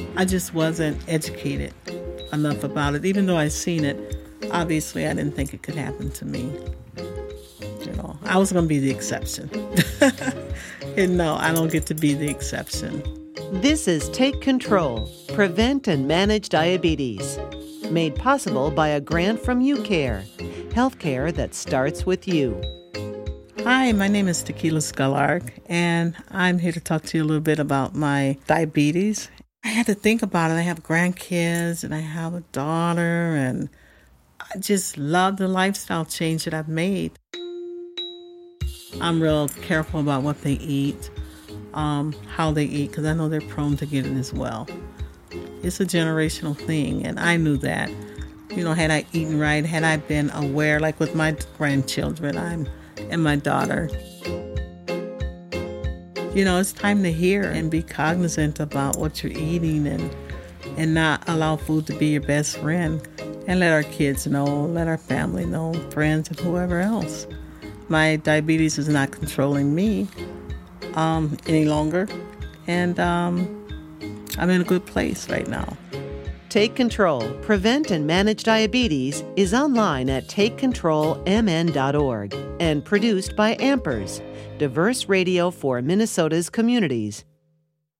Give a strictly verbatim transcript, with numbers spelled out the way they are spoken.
I just wasn't educated enough about it. Even though I'd seen it, obviously I didn't think it could happen to me. You know, I was going to be the exception. And no, I don't get to be the exception. This is Take Control, Prevent and Manage Diabetes. Made possible by a grant from UCare, healthcare that starts with you. Hi, my name is Tequila Sculark, and I'm here to talk to you a little bit about my diabetes. I had to think about it. I have grandkids, and I have a daughter, and I just love the lifestyle change that I've made. I'm real careful about what they eat, um, how they eat, because I know they're prone to get it as well. It's a generational thing, and I knew that. You know, had I eaten right, had I been aware, like with my grandchildren I'm, and my daughter, you know, it's time to hear and be cognizant about what you're eating and and not allow food to be your best friend. And let our kids know, let our family know, friends and whoever else. My diabetes is not controlling me um, any longer. And um, I'm in a good place right now. Take Control, Prevent and Manage Diabetes is online at take control m n dot org and produced by Ampers, diverse radio for Minnesota's communities.